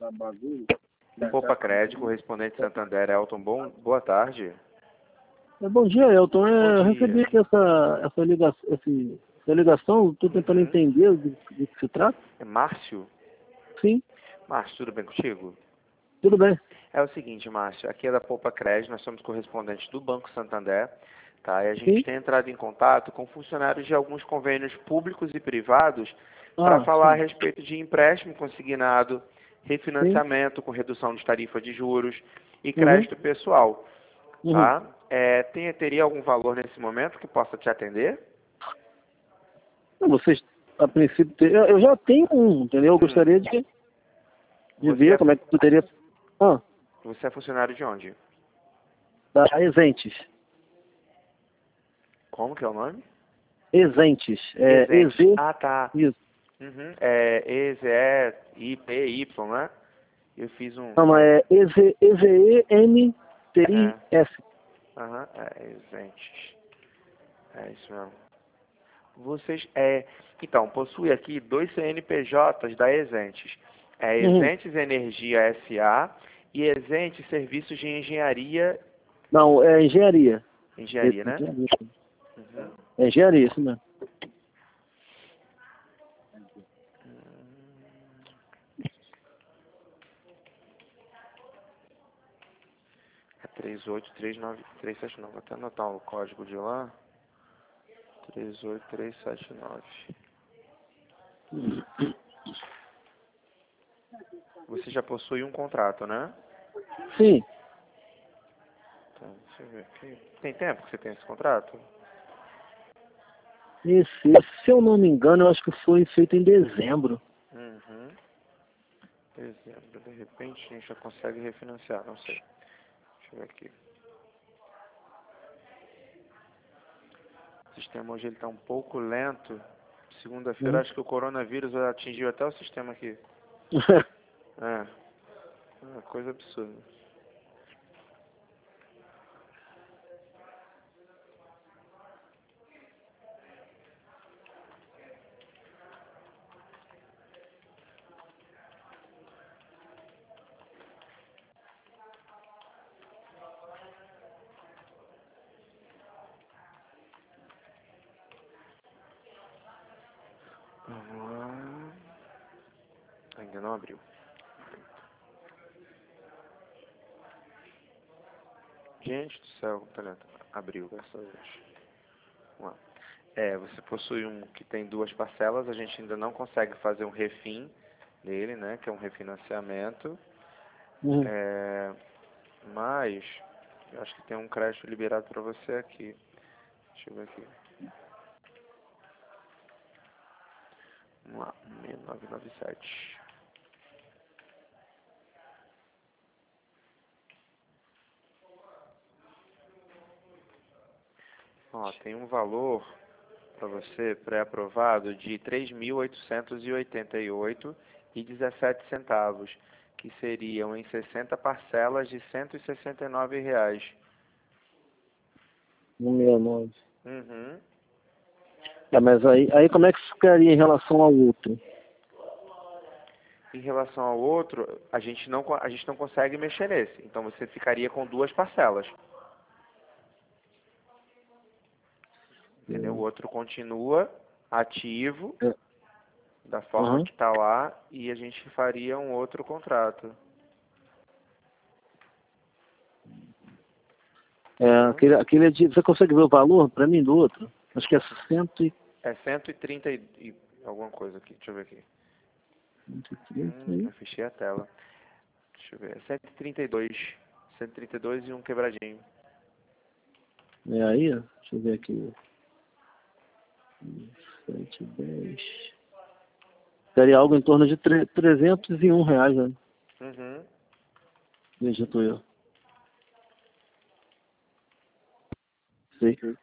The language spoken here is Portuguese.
Poupa Crédito, correspondente Santander, Elton, boa tarde. Bom dia, Elton. Eu Bom recebi dia. aqui essa ligação, estou tentando entender do que se trata. É Márcio? Sim, Márcio, tudo bem contigo? tudo bem. É o seguinte, Márcio, aqui é da Poupa Crédito, nós somos correspondentes do Banco Santander, tá? E a gente Sim. tem entrado em contato com funcionários de alguns convênios públicos e privados para falar a Sim. respeito de empréstimo consignado, refinanciamento com redução de tarifa de juros e crédito pessoal, tá? Teria algum valor nesse momento que possa te atender? Não, vocês, a princípio, eu já tenho um, entendeu? Eu gostaria de ver como é que poderia... Você é funcionário de onde? Da Exentes. Como que é o nome? Exentes. Exentes. Ah, tá. Isso. É EZEIPY, né? Eu fiz um... Não, é EZENTIS. Exentes. É isso mesmo. Vocês, então, possui aqui dois CNPJs da Exentes. Exentes Energia S.A. e Exentes Serviços de Engenharia. Não, é engenharia. Engenharia, né? É engenharia, isso mesmo. É 3839379. Vou até anotar o código de lá. 38379. Você já possui um contrato, né? Sim. Tá, deixa eu ver aqui. Tem tempo que você tem esse contrato? Se eu não me engano, eu acho que foi feito em dezembro. Dezembro. De repente a gente já consegue refinanciar, não sei. Deixa eu ver aqui. O sistema hoje está um pouco lento. Segunda-feira acho que o coronavírus atingiu até o sistema aqui. É uma coisa absurda. Vamos lá. Ainda não abriu. Gente do céu, talento. Abriu, graças a Deus. Vamos lá. Você possui um que tem duas parcelas, a gente ainda não consegue fazer um refim dele, né? Que é um refinanciamento. Mas eu acho que tem um crédito liberado para você aqui. Deixa eu ver aqui. Vamos lá, 6997. Ó, tem um valor para você pré-aprovado de R$ 3.888,17, que seriam em 60 parcelas de R$ 169. 169. Mas aí como é que ficaria em relação ao outro? Em relação ao outro, a gente não consegue mexer nesse. Então você ficaria com duas parcelas. Entendeu? O outro continua ativo da forma que está lá e a gente faria um outro contrato. Aquele é de... Você consegue ver o valor para mim do outro? Acho que é 100 É 130 e alguma coisa aqui. Deixa eu ver aqui. 130 Eu fechei a tela. Deixa eu ver. É 132. 132 e um quebradinho. Aí, deixa eu ver aqui. 7, 10. Seria algo em torno de R$ 301, né? Veja, eu. Sei.